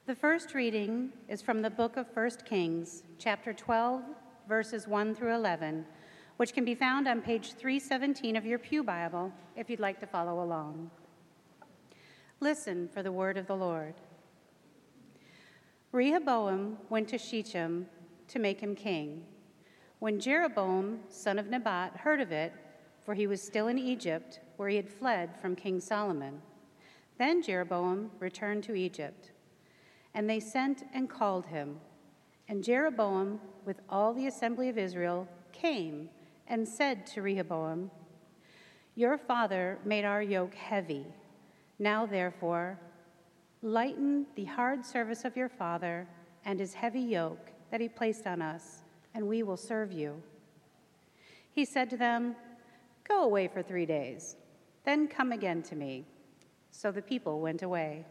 The first reading is from the book of 1 Kings, chapter 12, verses 1 through 11, which can be found on page 317 of your Pew Bible if you'd like to follow along. Listen for the word of the Lord. Rehoboam went to Shechem to make him king. When Jeroboam, son of Nebat, heard of it, for he was still in Egypt, where he had fled from King Solomon, then Jeroboam returned to Egypt. And they sent and called him. And Jeroboam, with all the assembly of Israel, came and said to Rehoboam, "Your father made our yoke heavy. Now, therefore, lighten the hard service of your father and his heavy yoke that he placed on us, and we will serve you." He said to them, "Go away for 3 days, then come again to me." So the people went away.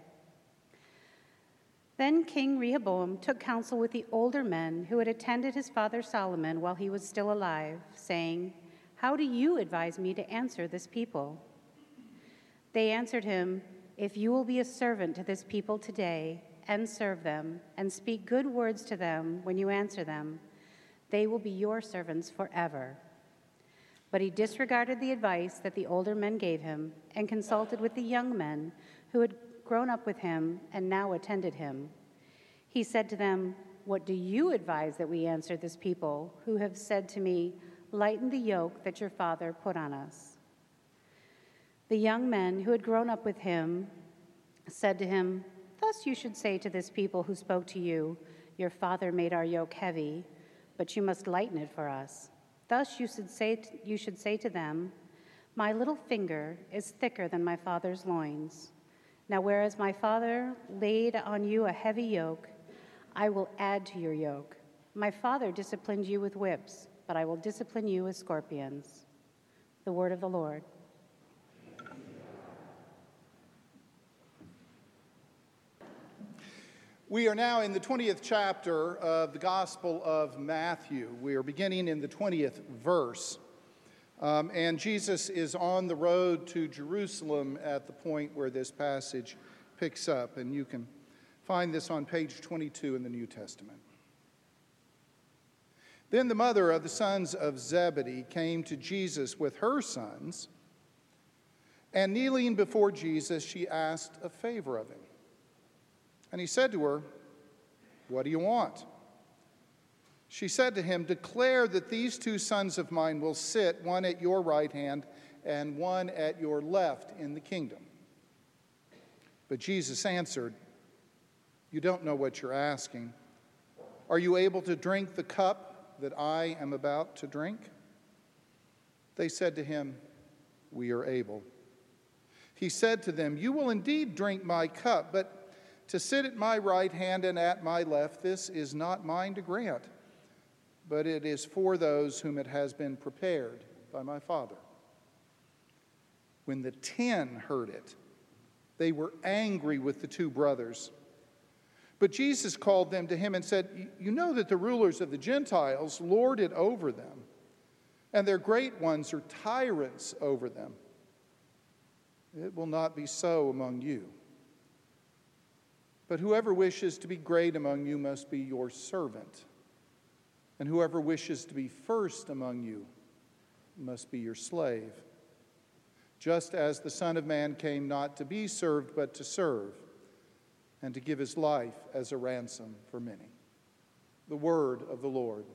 Then King Rehoboam took counsel with the older men who had attended his father Solomon while he was still alive, saying, "How do you advise me to answer this people?" They answered him, "If you will be a servant to this people today and serve them and speak good words to them when you answer them, they will be your servants forever." But he disregarded the advice that the older men gave him and consulted with the young men who had grown up with him and now attended him. He said to them, "What do you advise that we answer this people who have said to me, 'Lighten the yoke that your father put on us'?" The young men who had grown up with him said to him, "Thus you should say to this people who spoke to you, 'Your father made our yoke heavy, but you must lighten it for us.' Thus you should say to them, 'My little finger is thicker than my father's loins. Now whereas my father laid on you a heavy yoke, I will add to your yoke. My father disciplined you with whips, but I will discipline you with scorpions." The word of the Lord. We are now in the 20th chapter of the Gospel of Matthew. We are beginning in the 20th verse. And Jesus is on the road to Jerusalem at the point where this passage picks up. And you can find this on page 22 in the New Testament. Then the mother of the sons of Zebedee came to Jesus with her sons, and kneeling before Jesus, she asked a favor of him. And he said to her, "What do you want?" She said to him, "Declare that these 2 sons of mine will sit, one at your right hand and one at your left in the kingdom." But Jesus answered, "You don't know what you're asking. Are you able to drink the cup that I am about to drink?" They said to him, "We are able." He said to them, "You will indeed drink my cup, but to sit at my right hand and at my left, this is not mine to grant, but it is for those whom it has been prepared by my Father." When the 10 heard it, they were angry with the 2 brothers. But Jesus called them to him and said, "You know that the rulers of the Gentiles lord it over them, and their great ones are tyrants over them. It will not be so among you. But whoever wishes to be great among you must be your servant, and whoever wishes to be first among you must be your slave. Just as the Son of Man came not to be served, but to serve, and to give his life as a ransom for many." The word of the Lord.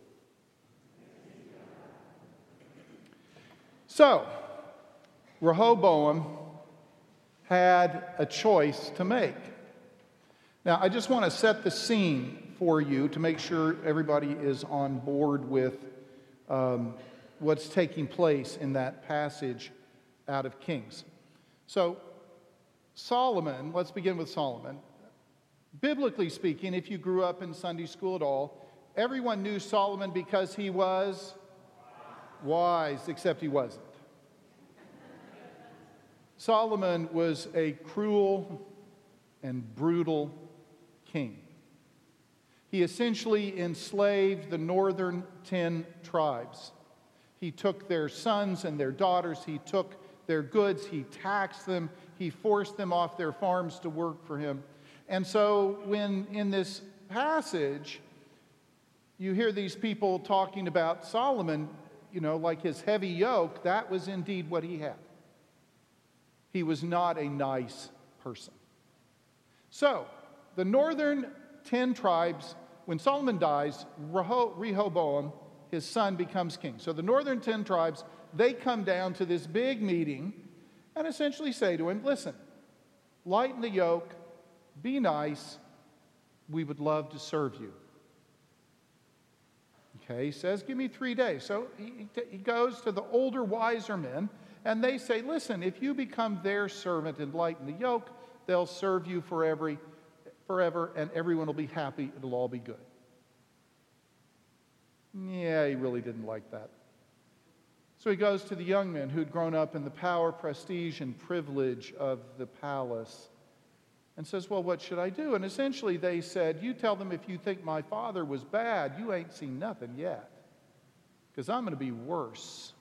So, Rehoboam had a choice to make. Now, I just want to set the scene for you to make sure everybody is on board with what's taking place in that passage out of Kings. So, Solomon, let's begin with Solomon. Biblically speaking, if you grew up in Sunday school at all, everyone knew Solomon because he was wise, except he wasn't. Solomon was a cruel and brutal king. He essentially enslaved the northern 10 tribes. He took their sons and their daughters, he took their goods, he taxed them, he forced them off their farms to work for him. And so when in this passage you hear these people talking about Solomon, like his heavy yoke, that was indeed what he had. He was not a nice person. So, the northern 10 tribes, when Solomon dies, Rehoboam, his son, becomes king. So the northern 10 tribes, they come down to this big meeting and essentially say to him, listen, lighten the yoke, be nice, we would love to serve you. Okay, he says, give me 3 days. So he goes to the older, wiser men, and they say, listen, if you become their servant and lighten the yoke, they'll serve you forever, and everyone will be happy. It'll all be good. Yeah, he really didn't like that. So he goes to the young men who'd grown up in the power, prestige, and privilege of the palace and says, well, what should I do? And essentially they said, you tell them if you think my father was bad, you ain't seen nothing yet, because I'm going to be worse.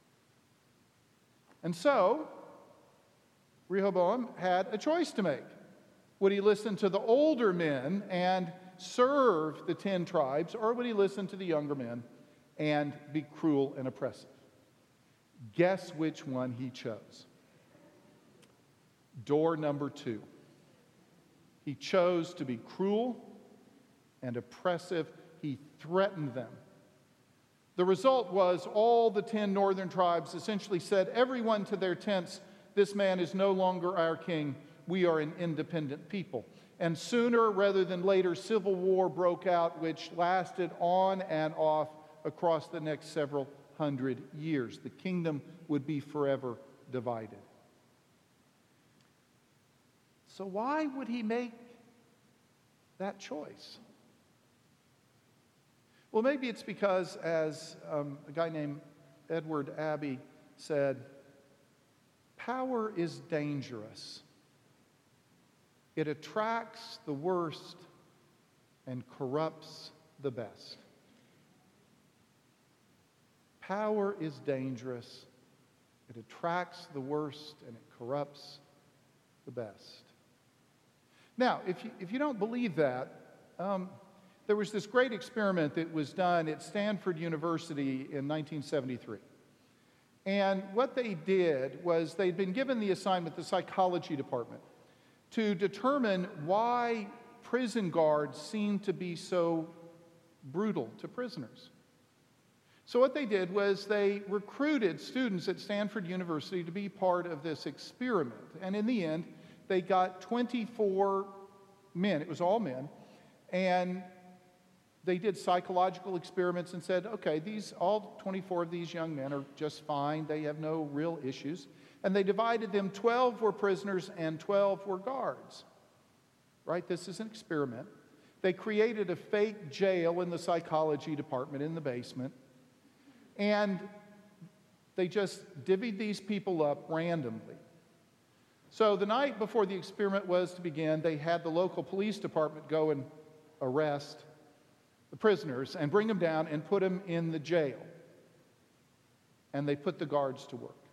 And so Rehoboam had a choice to make. Would he listen to the older men and serve the 10 tribes, or would he listen to the younger men and be cruel and oppressive? Guess which one he chose? Door number 2. He chose to be cruel and oppressive. He threatened them. The result was all the 10 northern tribes essentially said, everyone to their tents, this man is no longer our king. We are an independent people. And sooner rather than later, civil war broke out, which lasted on and off across the next several hundred years. The kingdom would be forever divided. So why would he make that choice? Well, maybe it's because, as a guy named Edward Abbey said, power is dangerous. It attracts the worst and corrupts the best. Power is dangerous. It attracts the worst and it corrupts the best. Now, if you don't believe that, there was this great experiment that was done at Stanford University in 1973. And what they did was they'd been given the assignment, the psychology department, to determine why prison guards seem to be so brutal to prisoners. So what they did was they recruited students at Stanford University to be part of this experiment. And in the end, they got 24 men, it was all men, and they did psychological experiments and said, okay, all 24 of these young men are just fine, they have no real issues. And they divided them, 12 were prisoners and 12 were guards. Right, this is an experiment. They created a fake jail in the psychology department in the basement, and they just divvied these people up randomly. So the night before the experiment was to begin, they had the local police department go and arrest the prisoners and bring them down and put them in the jail. And they put the guards to work.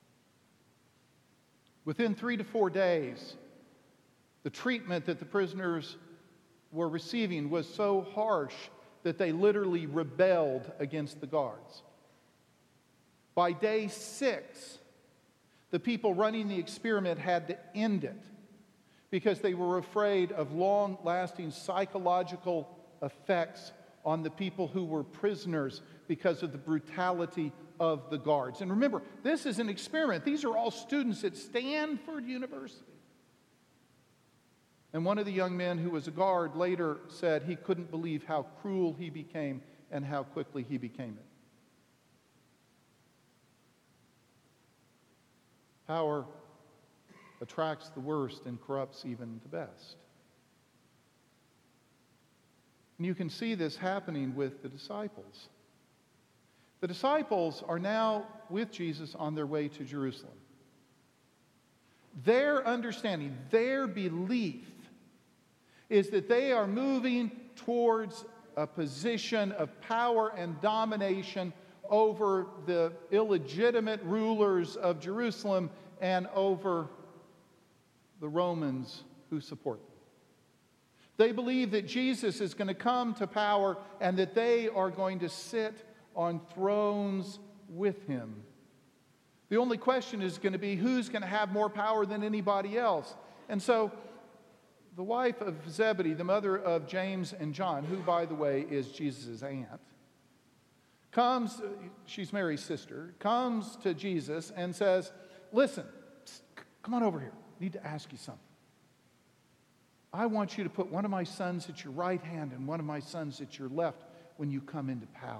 Within 3 to 4 days, the treatment that the prisoners were receiving was so harsh that they literally rebelled against the guards. By day 6, the people running the experiment had to end it because they were afraid of long-lasting psychological effects on the people who were prisoners because of the brutality of the guards. And remember, this is an experiment. These are all students at Stanford University. And one of the young men who was a guard later said he couldn't believe how cruel he became and how quickly he became it. Power attracts the worst and corrupts even the best. And you can see this happening with the disciples. The disciples are now with Jesus on their way to Jerusalem. Their understanding, their belief is that they are moving towards a position of power and domination over the illegitimate rulers of Jerusalem and over the Romans who support them. They believe that Jesus is going to come to power and that they are going to sit on thrones with him. The only question is going to be who's going to have more power than anybody else. And so the wife of Zebedee, the mother of James and John, who, by the way, is Jesus' aunt, comes, she's Mary's sister, comes to Jesus and says, listen, come on over here. I need to ask you something. I want you to put one of my sons at your right hand and one of my sons at your left when you come into power.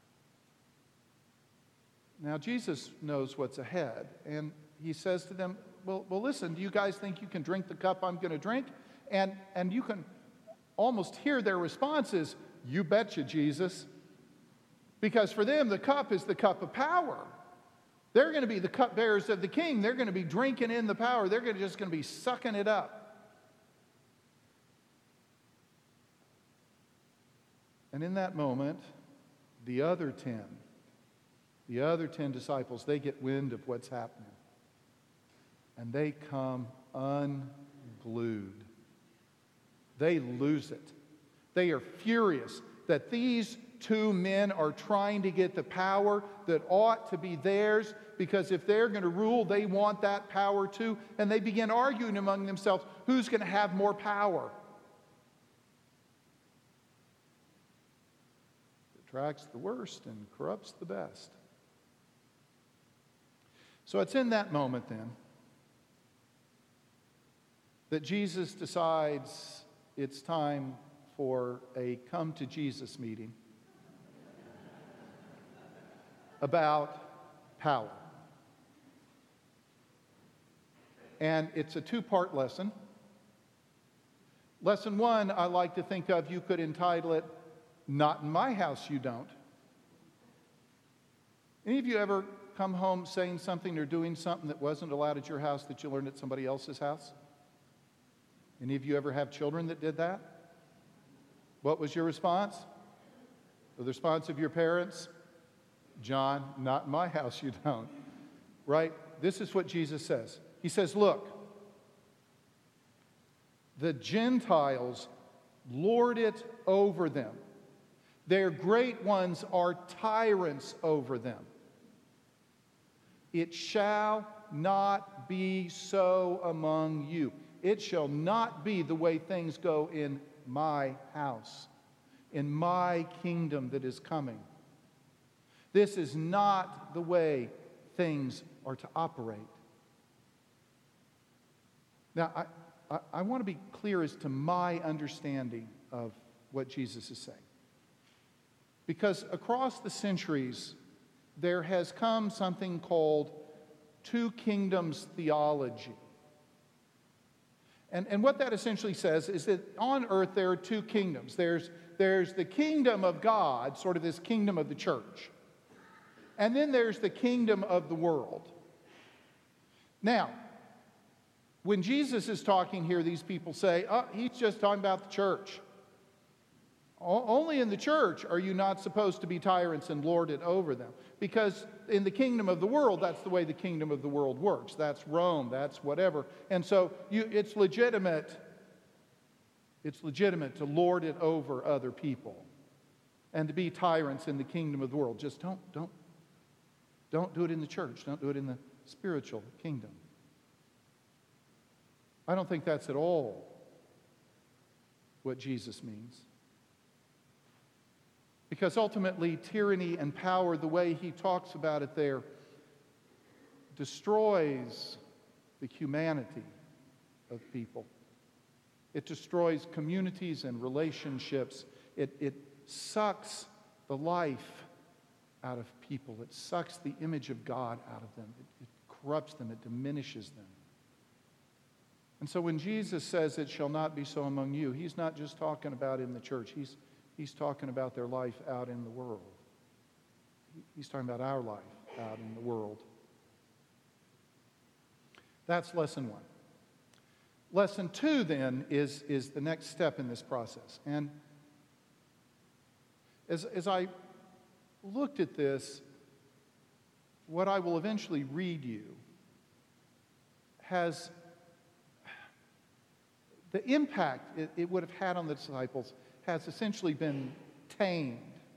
Now, Jesus knows what's ahead, and he says to them, well, listen, do you guys think you can drink the cup I'm going to drink? And you can almost hear their responses, you betcha, Jesus. Because for them, the cup is the cup of power. They're going to be the cupbearers of the king. They're going to be drinking in the power. They're just going to be sucking it up. And in that moment, the other 10 disciples, they get wind of what's happening. And they come unglued. They lose it. They are furious that these two men are trying to get the power that ought to be theirs, because if they're going to rule, they want that power too. And they begin arguing among themselves, who's going to have more power? Attracts the worst and corrupts the best. So it's in that moment then that Jesus decides it's time for a come to Jesus meeting about power. And it's a two-part lesson. Lesson 1, I like to think of, you could entitle it, Not in My House You Don't. Any of you ever come home saying something or doing something that wasn't allowed at your house that you learned at somebody else's house? Any of you ever have children that did that? What was your response? The response of your parents? John, not in my house you don't. Right? This is what Jesus says. He says, look, the Gentiles lord it over them. Their great ones are tyrants over them. It shall not be so among you. It shall not be the way things go in my house, in my kingdom that is coming. This is not the way things are to operate. Now, I want to be clear as to my understanding of what Jesus is saying. Because across the centuries, there has come something called two kingdoms theology. And what that essentially says is that on earth there are two kingdoms. There's the kingdom of God, sort of this kingdom of the church. And then there's the kingdom of the world. Now, when Jesus is talking here, these people say, oh, he's just talking about the church. Only in the church are you not supposed to be tyrants and lord it over them. Because in the kingdom of the world, that's the way the kingdom of the world works. That's Rome, that's whatever. And so it's legitimate. It's legitimate to lord it over other people and to be tyrants in the kingdom of the world. Just don't do it in the church. Don't do it in the spiritual kingdom. I don't think that's at all what Jesus means. Because ultimately, tyranny and power, the way he talks about it there, destroys the humanity of people. It destroys communities and relationships. It sucks the life out of people. It sucks the image of God out of them. It corrupts them. It diminishes them. And so when Jesus says it shall not be so among you, he's not just talking about in the church. He's talking about their life out in the world. He's talking about our life out in the world. That's lesson 1. Lesson 2, then, is the next step in this process. And as I looked at this, what I will eventually read you has the impact it would have had on the disciples has essentially been tamed.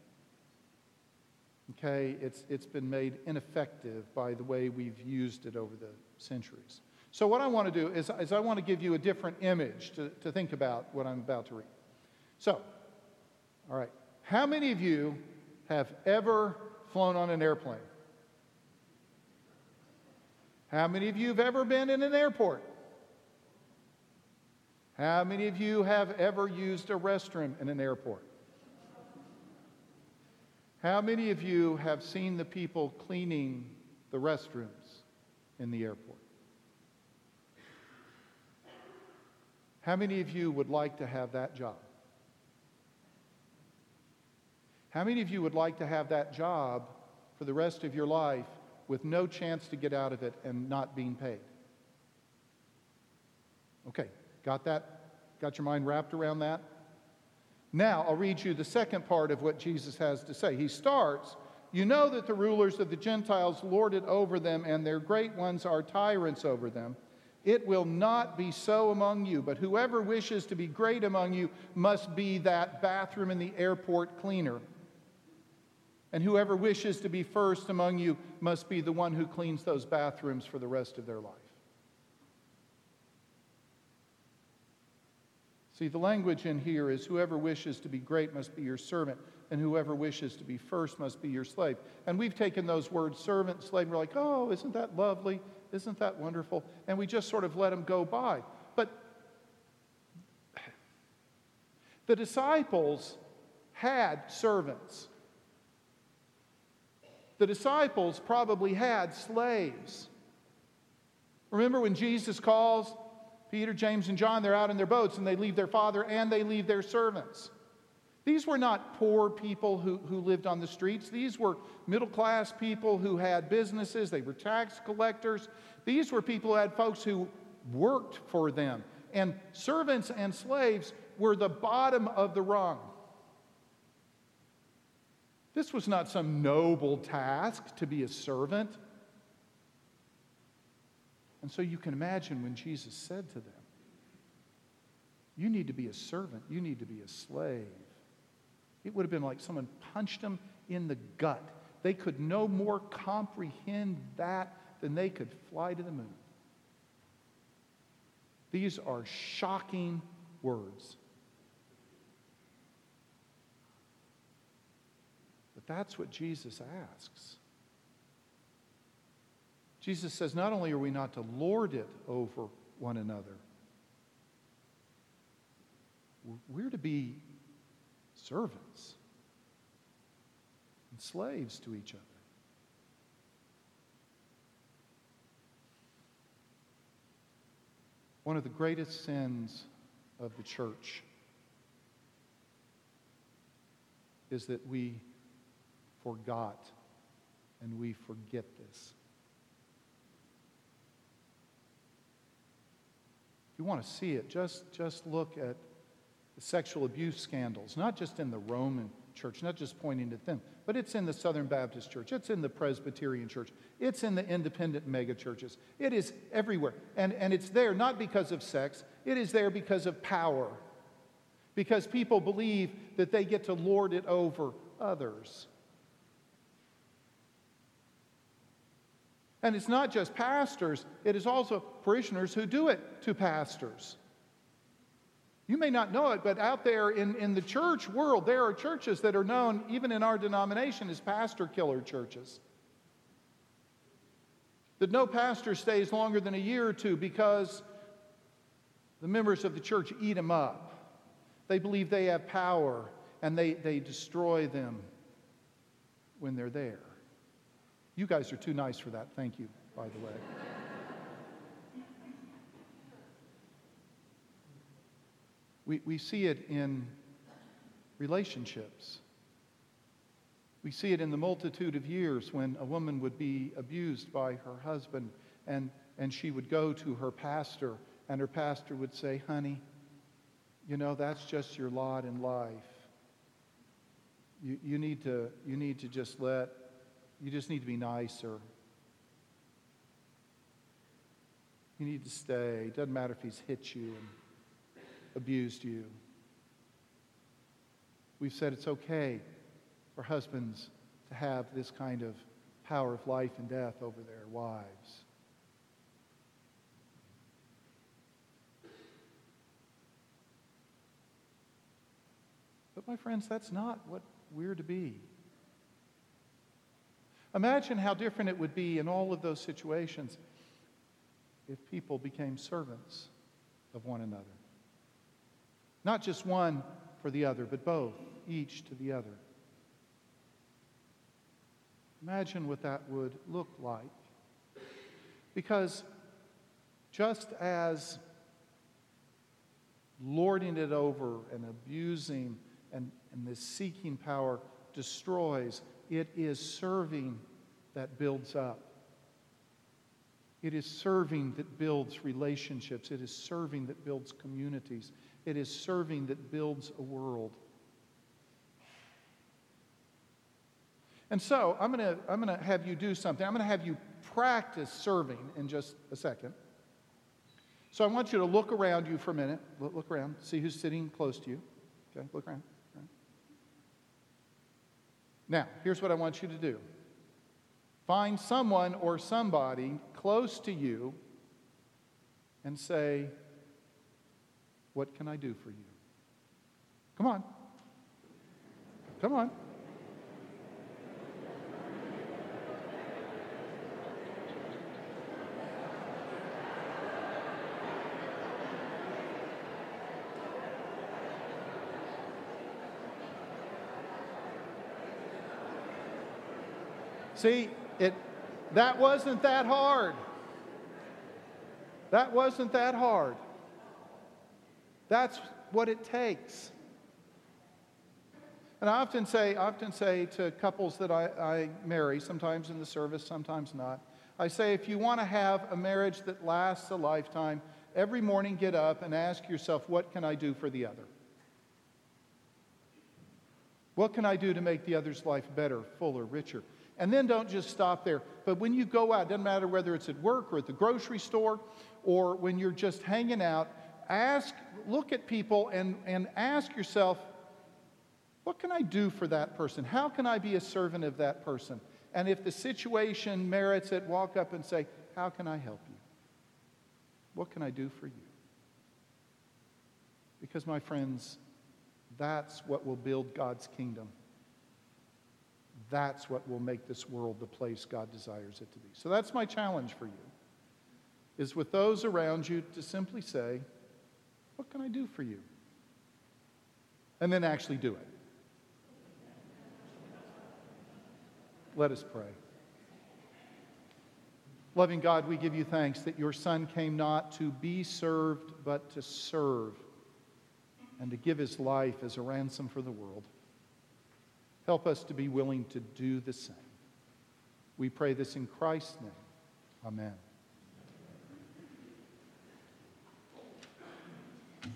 Okay, it's been made ineffective by the way we've used it over the centuries. So what I want to do is I want to give you a different image to think about what I'm about to read. So, all right, how many of you have ever flown on an airplane? How many of you have ever been in an airport? How many of you have ever used a restroom in an airport? How many of you have seen the people cleaning the restrooms in the airport? How many of you would like to have that job? How many of you would like to have that job for the rest of your life with no chance to get out of it and not being paid? Okay, got that? Got your mind wrapped around that? Now, I'll read you the second part of what Jesus has to say. He starts, "You know that the rulers of the Gentiles lord it over them, and their great ones are tyrants over them. It will not be so among you, but whoever wishes to be great among you must be that bathroom in the airport cleaner. And whoever wishes to be first among you must be the one who cleans those bathrooms for the rest of their life." See, the language in here is whoever wishes to be great must be your servant, and whoever wishes to be first must be your slave. And we've taken those words, servant, slave, and we're like, oh, isn't that lovely? Isn't that wonderful? And we just sort of let them go by. But the disciples had servants. The disciples probably had slaves. Remember when Jesus calls Peter, James, and John, they're out in their boats and they leave their father and they leave their servants. These were not poor people who lived on the streets. These were middle-class people who had businesses. They were tax collectors. These were people who had folks who worked for them. And servants and slaves were the bottom of the rung. This was not some noble task to be a servant. And so you can imagine when Jesus said to them, you need to be a servant, you need to be a slave. It would have been like someone punched them in the gut. They could no more comprehend that than they could fly to the moon. These are shocking words. But that's what Jesus asks. Jesus says not only are we not to lord it over one another, we're to be servants and slaves to each other. One of the greatest sins of the church is that we forgot and we forget this. If you want to see it, just look at the sexual abuse scandals, not just in the Roman church, not just pointing at them, but it's in the Southern Baptist Church, it's in the Presbyterian Church, it's in the independent megachurches. It is everywhere. And it's there not because of sex, it is there because of power. Because people believe that they get to lord it over others. And it's not just pastors, it is also parishioners who do it to pastors. You may not know it, but out there in the church world, there are churches that are known, even in our denomination, as pastor killer churches. That no pastor stays longer than a year or two because the members of the church eat them up. They believe they have power, and they destroy them when they're there. You guys are too nice for that. Thank you, by the way. We see it in relationships. We see it in the multitude of years when a woman would be abused by her husband and she would go to her pastor and her pastor would say, honey, you know, that's just your lot in life. You need to just you just need to be nicer. You need to stay. It doesn't matter if he's hit you. abused you. We've said it's okay for husbands to have this kind of power of life and death over their wives. But my friends, that's not what we're to be. Imagine how different it would be in all of those situations if people became servants of one another. Not just one for the other, but both, each to the other. Imagine what that would look like. Because just as lording it over and abusing and this seeking power destroys, it is serving that builds up. It is serving that builds relationships. It is serving that builds communities. It is serving that builds a world. And so I'm going to have you do something. I'm going to have you practice serving in just a second. So I want you to look around you for a minute. Look around. See who's sitting close to you. Okay, look around. Now, here's what I want you to do. Find someone or somebody close to you and say, "What can I do for you?" Come on. Come on. See, that wasn't that hard. That wasn't that hard. That's what it takes. And I often say to couples that I marry, sometimes in the service, sometimes not, I say, if you want to have a marriage that lasts a lifetime, every morning get up and ask yourself, what can I do for the other? What can I do to make the other's life better, fuller, richer? And then don't just stop there. But when you go out, doesn't matter whether it's at work or at the grocery store or when you're just hanging out, look at people and ask yourself, what can I do for that person? How can I be a servant of that person? And if the situation merits it, walk up and say, how can I help you? What can I do for you? Because, my friends, that's what will build God's kingdom. That's what will make this world the place God desires it to be. So that's my challenge for you, is with those around you to simply say, what can I do for you? And then actually do it. Let us pray. Loving God, we give you thanks that your Son came not to be served, but to serve and to give his life as a ransom for the world. Help us to be willing to do the same. We pray this in Christ's name. Amen.